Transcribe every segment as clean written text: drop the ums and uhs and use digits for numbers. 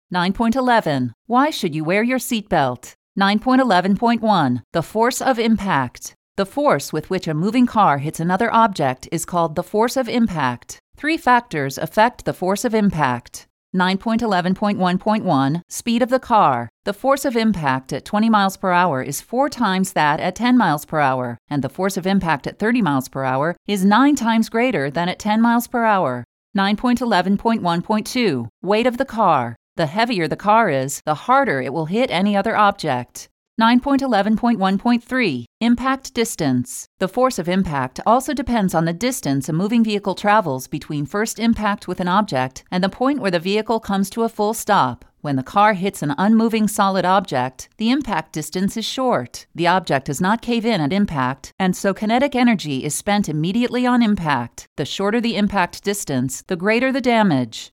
9.11. Why should you wear your seatbelt? 9.11.1. The force of impact. The force with which a moving car hits another object is called the force of impact. 3 factors affect the force of impact. 9.11.1.1. Speed of the car. The force of impact at 20 miles per hour is 4 times that at 10 miles per hour, and the force of impact at 30 miles per hour is 9 times greater than at 10 miles per hour. 9.11.1.2. Weight of the car. The heavier the car is, the harder it will hit any other object. 9.11.1.3. Impact distance. The force of impact also depends on the distance a moving vehicle travels between first impact with an object and the point where the vehicle comes to a full stop. When the car hits an unmoving solid object, the impact distance is short. The object does not cave in at impact, and so kinetic energy is spent immediately on impact. The shorter the impact distance, the greater the damage.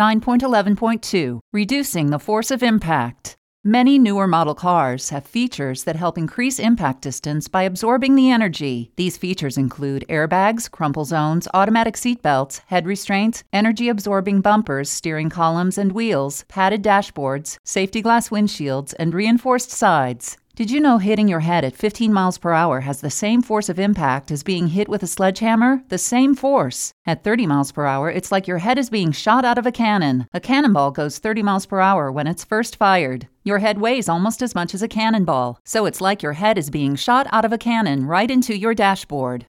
9.11.2. Reducing the force of impact. Many newer model cars have features that help increase impact distance by absorbing the energy. These features include airbags, crumple zones, automatic seatbelts, head restraints, energy-absorbing bumpers, steering columns and wheels, padded dashboards, safety glass windshields, and reinforced sides. Did you know hitting your head at 15 miles per hour has the same force of impact as being hit with a sledgehammer? The same force. At 30 miles per hour, it's like your head is being shot out of a cannon. A cannonball goes 30 miles per hour when it's first fired. Your head weighs almost as much as a cannonball, so it's like your head is being shot out of a cannon right into your dashboard.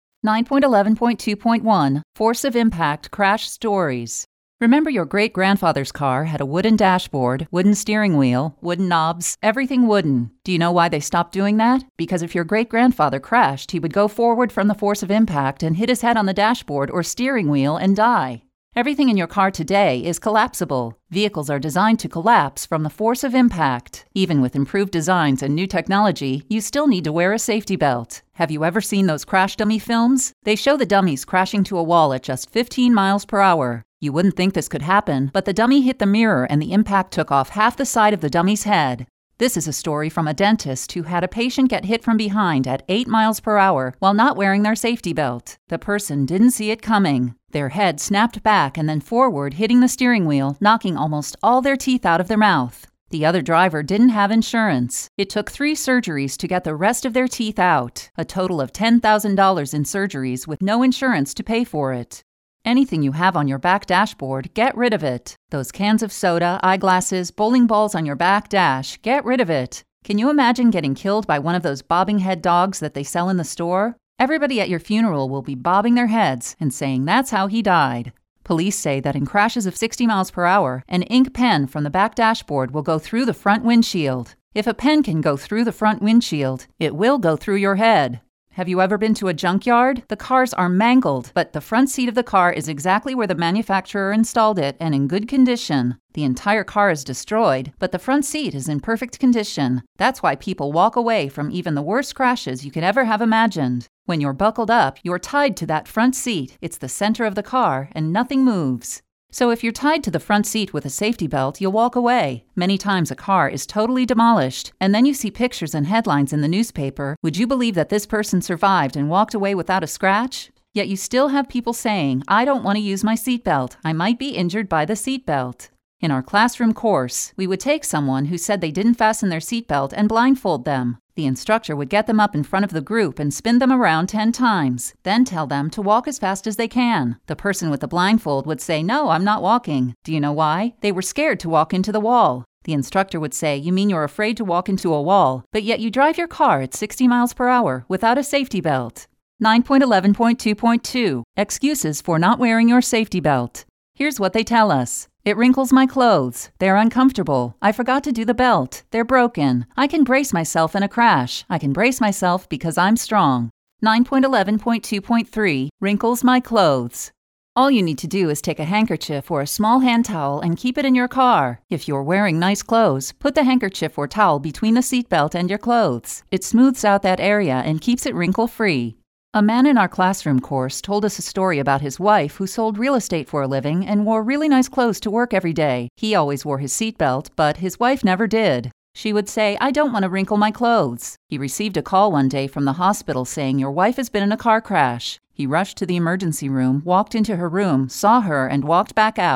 9.11.2.1. Force of impact crash stories. Remember your great-grandfather's car had a wooden dashboard, wooden steering wheel, wooden knobs, everything wooden. Do you know why they stopped doing that? Because if your great-grandfather crashed, he would go forward from the force of impact and hit his head on the dashboard or steering wheel and die. Everything in your car today is collapsible. Vehicles are designed to collapse from the force of impact. Even with improved designs and new technology, you still need to wear a safety belt. Have you ever seen those crash dummy films? They show the dummies crashing to a wall at just 15 miles per hour. You wouldn't think this could happen, but the dummy hit the mirror and the impact took off half the side of the dummy's head. This is a story from a dentist who had a patient get hit from behind at 8 miles per hour while not wearing their safety belt. The person didn't see it coming. Their head snapped back and then forward, hitting the steering wheel, knocking almost all their teeth out of their mouth. The other driver didn't have insurance. It took 3 surgeries to get the rest of their teeth out, a total of $10,000 in surgeries with no insurance to pay for it. Anything you have on your back dashboard, get rid of it. Those cans of soda, eyeglasses, bowling balls on your back dash, get rid of it. Can you imagine getting killed by one of those bobbing head dogs that they sell in the store? Everybody at your funeral will be bobbing their heads and saying that's how he died. Police say that in crashes of 60 miles per hour, an ink pen from the back dashboard will go through the front windshield. If a pen can go through the front windshield, it will go through your head. Have you ever been to a junkyard? The cars are mangled, but the front seat of the car is exactly where the manufacturer installed it and in good condition. The entire car is destroyed, but the front seat is in perfect condition. That's why people walk away from even the worst crashes you could ever have imagined. When you're buckled up, you're tied to that front seat. It's the center of the car, and nothing moves. So if you're tied to the front seat with a safety belt, you'll walk away. Many times a car is totally demolished, and then you see pictures and headlines in the newspaper. Would you believe that this person survived and walked away without a scratch? Yet you still have people saying, I don't want to use my seatbelt. I might be injured by the seatbelt. In our classroom course, we would take someone who said they didn't fasten their seatbelt and blindfold them. The instructor would get them up in front of the group and spin them around 10 times, then tell them to walk as fast as they can. The person with the blindfold would say, no, I'm not walking. Do you know why? They were scared to walk into the wall. The instructor would say, you mean you're afraid to walk into a wall, but yet you drive your car at 60 miles per hour without a safety belt. 9.11.2.2. Excuses for not wearing your safety belt. Here's what they tell us. It wrinkles my clothes. They're uncomfortable. I forgot to do the belt. They're broken. I can brace myself in a crash. I can brace myself because I'm strong. 9.11.2.3. Wrinkles my clothes. All you need to do is take a handkerchief or a small hand towel and keep it in your car. If you're wearing nice clothes, put the handkerchief or towel between the seatbelt and your clothes. It smooths out that area and keeps it wrinkle-free. A man in our classroom course told us a story about his wife who sold real estate for a living and wore really nice clothes to work every day. He always wore his seatbelt, but his wife never did. She would say, I don't want to wrinkle my clothes. He received a call one day from the hospital saying, your wife has been in a car crash. He rushed to the emergency room, walked into her room, saw her, and walked back out.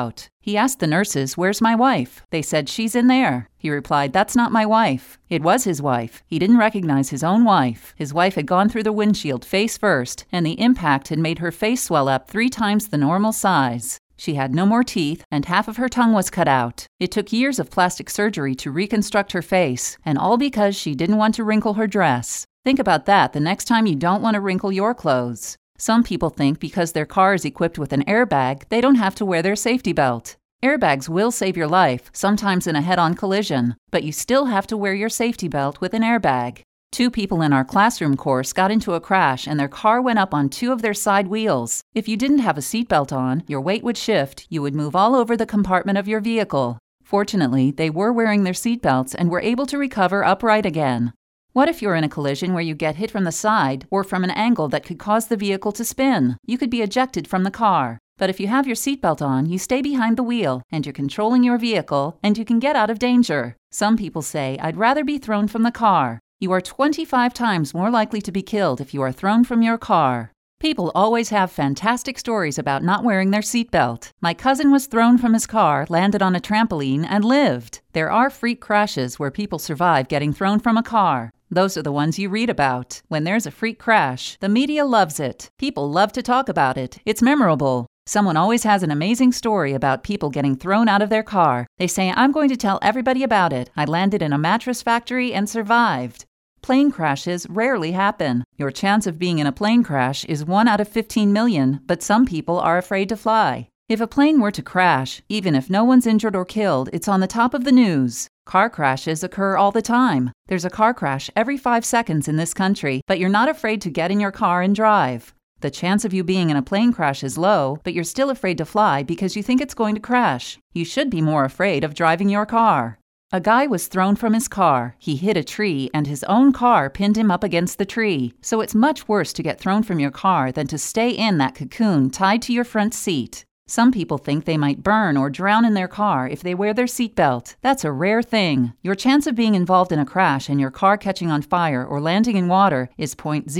He asked the nurses, "Where's my wife?" They said, "She's in there." He replied, "That's not my wife." It was his wife. He didn't recognize his own wife. His wife had gone through the windshield face first, and the impact had made her face swell up 3 times the normal size. She had no more teeth, and half of her tongue was cut out. It took years of plastic surgery to reconstruct her face, and all because she didn't want to wrinkle her dress. Think about that the next time you don't want to wrinkle your clothes. Some people think because their car is equipped with an airbag, they don't have to wear their safety belt. Airbags will save your life, sometimes in a head-on collision, but you still have to wear your safety belt with an airbag. 2 people in our classroom course got into a crash and their car went up on 2 of their side wheels. If you didn't have a seatbelt on, your weight would shift, you would move all over the compartment of your vehicle. Fortunately, they were wearing their seatbelts and were able to recover upright again. What if you're in a collision where you get hit from the side or from an angle that could cause the vehicle to spin? You could be ejected from the car. But if you have your seatbelt on, you stay behind the wheel, and you're controlling your vehicle, and you can get out of danger. Some people say, "I'd rather be thrown from the car." You are 25 times more likely to be killed if you are thrown from your car. People always have fantastic stories about not wearing their seatbelt. My cousin was thrown from his car, landed on a trampoline, and lived. There are freak crashes where people survive getting thrown from a car. Those are the ones you read about. When there's a freak crash, the media loves it. People love to talk about it. It's memorable. Someone always has an amazing story about people getting thrown out of their car. They say, "I'm going to tell everybody about it. I landed in a mattress factory and survived." Plane crashes rarely happen. Your chance of being in a plane crash is 1 out of 15 million, but some people are afraid to fly. If a plane were to crash, even if no one's injured or killed, it's on the top of the news. Car crashes occur all the time. There's a car crash every 5 seconds in this country, but you're not afraid to get in your car and drive. The chance of you being in a plane crash is low, but you're still afraid to fly because you think it's going to crash. You should be more afraid of driving your car. A guy was thrown from his car. He hit a tree, and his own car pinned him up against the tree. So it's much worse to get thrown from your car than to stay in that cocoon tied to your front seat. Some people think they might burn or drown in their car if they wear their seatbelt. That's a rare thing. Your chance of being involved in a crash and your car catching on fire or landing in water is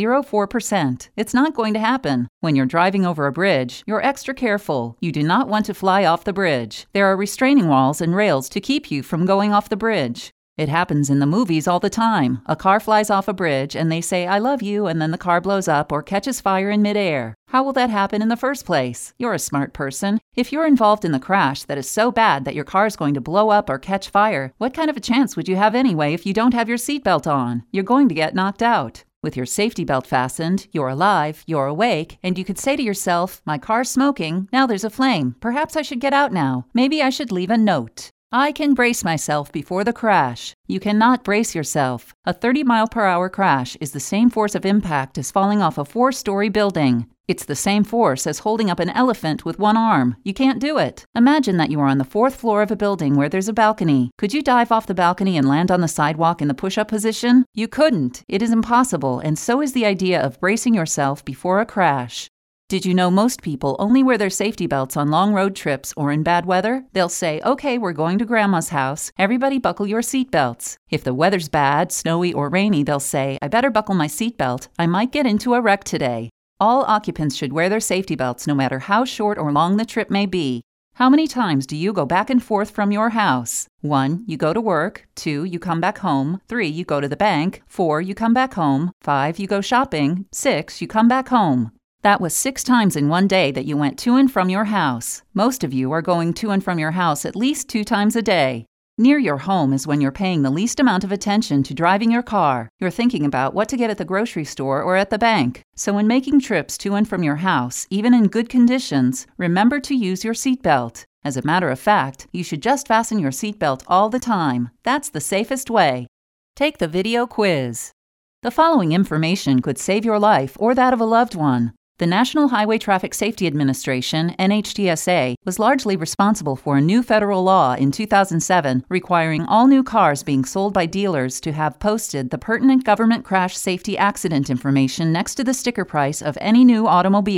0.04%. It's not going to happen. When you're driving over a bridge, you're extra careful. You do not want to fly off the bridge. There are restraining walls and rails to keep you from going off the bridge. It happens in the movies all the time. A car flies off a bridge and they say, "I love you," and then the car blows up or catches fire in midair. How will that happen in the first place? You're a smart person. If you're involved in the crash that is so bad that your car is going to blow up or catch fire, what kind of a chance would you have anyway if you don't have your seatbelt on? You're going to get knocked out. With your safety belt fastened, you're alive, you're awake, and you could say to yourself, "My car's smoking, now there's a flame. Perhaps I should get out now. Maybe I should leave a note. I can brace myself before the crash." You cannot brace yourself. A 30-mile-per-hour crash is the same force of impact as falling off a 4-story building. It's the same force as holding up an elephant with one arm. You can't do it. Imagine that you are on the 4th floor of a building where there's a balcony. Could you dive off the balcony and land on the sidewalk in the push-up position? You couldn't. It is impossible, and so is the idea of bracing yourself before a crash. Did you know most people only wear their safety belts on long road trips or in bad weather? They'll say, "Okay, we're going to Grandma's house. Everybody buckle your seatbelts." If the weather's bad, snowy, or rainy, they'll say, "I better buckle my seatbelt. I might get into a wreck today." All occupants should wear their safety belts no matter how short or long the trip may be. How many times do you go back and forth from your house? 1, you go to work. 2, you come back home. 3, you go to the bank. 4, you come back home. 5, you go shopping. 6, you come back home. That was 6 times in one day that you went to and from your house. Most of you are going to and from your house at least 2 times a day. Near your home is when you're paying the least amount of attention to driving your car. You're thinking about what to get at the grocery store or at the bank. So when making trips to and from your house, even in good conditions, remember to use your seatbelt. As a matter of fact, you should just fasten your seatbelt all the time. That's the safest way. Take the video quiz. The following information could save your life or that of a loved one. The National Highway Traffic Safety Administration, NHTSA, was largely responsible for a new federal law in 2007 requiring all new cars being sold by dealers to have posted the pertinent government crash safety accident information next to the sticker price of any new automobile.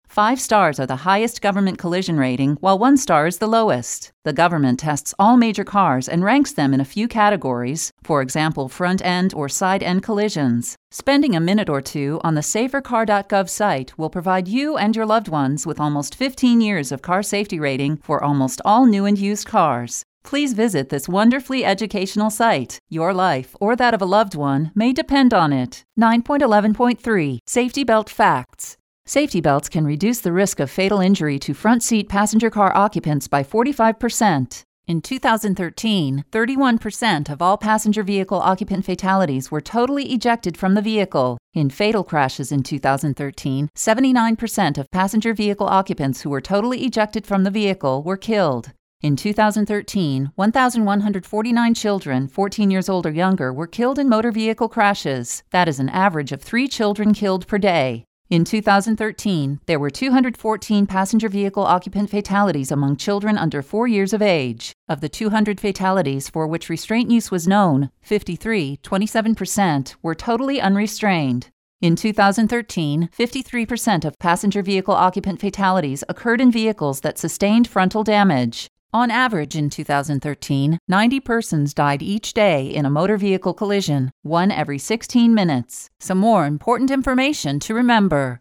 5 stars are the highest government collision rating, while 1 star is the lowest. The government tests all major cars and ranks them in a few categories, for example, front-end or side-end collisions. Spending a minute or two on the safercar.gov site will provide you and your loved ones with almost 15 years of car safety rating for almost all new and used cars. Please visit this wonderfully educational site. Your life, or that of a loved one, may depend on it. 9.11.3 Safety Belt Facts. Safety belts can reduce the risk of fatal injury to front seat passenger car occupants by 45%. In 2013, 31% of all passenger vehicle occupant fatalities were totally ejected from the vehicle. In fatal crashes in 2013, 79% of passenger vehicle occupants who were totally ejected from the vehicle were killed. In 2013, 1,149 children 14 years old or younger were killed in motor vehicle crashes. That is an average of 3 children killed per day. In 2013, there were 214 passenger vehicle occupant fatalities among children under 4 years of age. Of the 200 fatalities for which restraint use was known, 27%, were totally unrestrained. In 2013, 53% of passenger vehicle occupant fatalities occurred in vehicles that sustained frontal damage. On average in 2013, 90 persons died each day in a motor vehicle collision, 1 every 16 minutes. Some more important information to remember.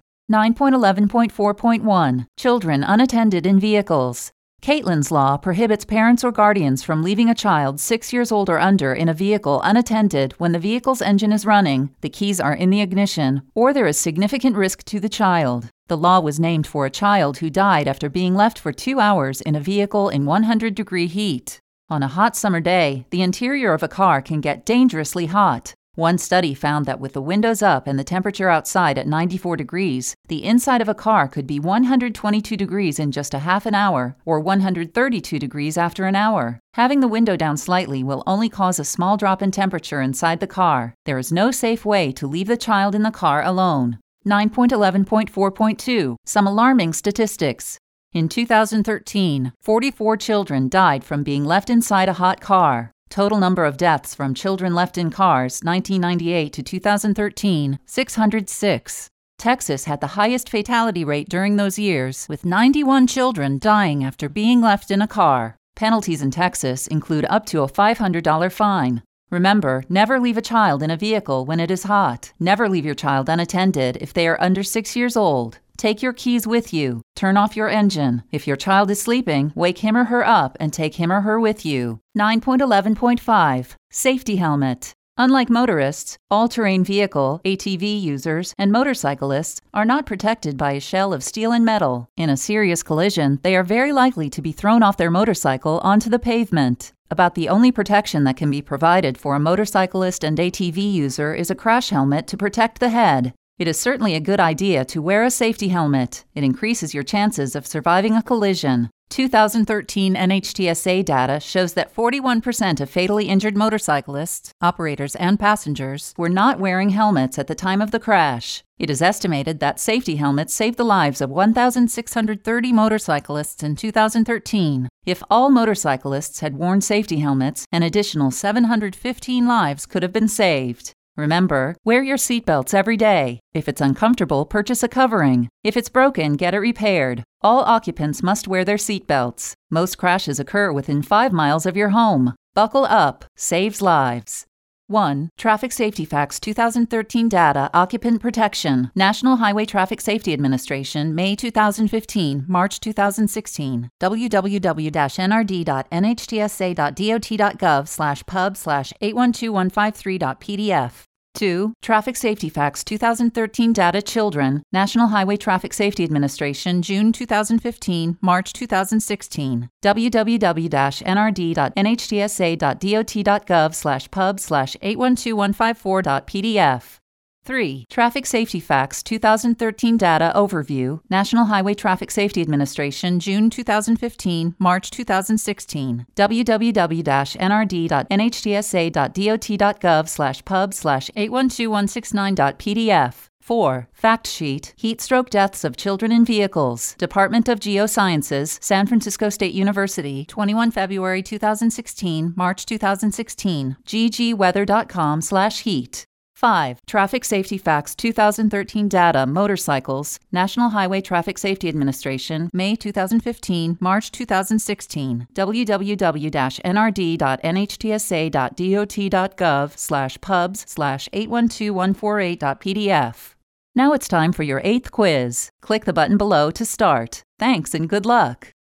9.11.4.1 Children unattended in vehicles. Caitlin's Law prohibits parents or guardians from leaving a child 6 years old or under in a vehicle unattended when the vehicle's engine is running, the keys are in the ignition, or there is significant risk to the child. The law was named for a child who died after being left for 2 hours in a vehicle in 100-degree heat. On a hot summer day, the interior of a car can get dangerously hot. One study found that with the windows up and the temperature outside at 94 degrees, the inside of a car could be 122 degrees in just a half an hour, or 132 degrees after an hour. Having the window down slightly will only cause a small drop in temperature inside the car. There is no safe way to leave the child in the car alone. 9.11.4.2 Some alarming statistics. In 2013, 44 children died from being left inside a hot car. Total number of deaths from children left in cars, 1998 to 2013, 606. Texas had the highest fatality rate during those years, with 91 children dying after being left in a car. Penalties in Texas include up to a $500 fine. Remember, never leave a child in a vehicle when it is hot. Never leave your child unattended if they are under 6 years old. Take your keys with you. Turn off your engine. If your child is sleeping, wake him or her up and take him or her with you. 9.11.5 Safety helmet. Unlike motorists, all-terrain vehicle, ATV users, and motorcyclists are not protected by a shell of steel and metal. In a serious collision, they are very likely to be thrown off their motorcycle onto the pavement. About the only protection that can be provided for a motorcyclist and ATV user is a crash helmet to protect the head. It is certainly a good idea to wear a safety helmet. It increases your chances of surviving a collision. 2013 NHTSA data shows that 41% of fatally injured motorcyclists, operators, and passengers were not wearing helmets at the time of the crash. It is estimated that safety helmets saved the lives of 1,630 motorcyclists in 2013. If all motorcyclists had worn safety helmets, an additional 715 lives could have been saved. Remember, wear your seatbelts every day. If it's uncomfortable, purchase a covering. If it's broken, get it repaired. All occupants must wear their seatbelts. Most crashes occur within 5 miles of your home. Buckle up. Saves lives. 1. Traffic Safety Facts 2013 Data Occupant Protection National Highway Traffic Safety Administration May 2015 March 2016 www.nrd.nhtsa.dot.gov/pub/812153.pdf 2. Traffic Safety Facts 2013 Data Children National Highway Traffic Safety Administration June 2015 March 2016 www.nrd.nhtsa.dot.gov/pub/812154.pdf 3. Traffic Safety Facts 2013 Data Overview National Highway Traffic Safety Administration June 2015 March 2016 www.nrd.nhtsa.dot.gov/pub/812169.pdf 4. Fact Sheet Heat Stroke Deaths of Children in Vehicles Department of Geosciences San Francisco State University 21 February 2016 March 2016 ggweather.com/heat 5. Traffic Safety Facts 2013 Data Motorcycles, National Highway Traffic Safety Administration, May 2015, March 2016, www.nhtsa.dot.gov/pubs/812148.pdf. Now it's time for your 8th quiz. Click the button below to start. Thanks and good luck.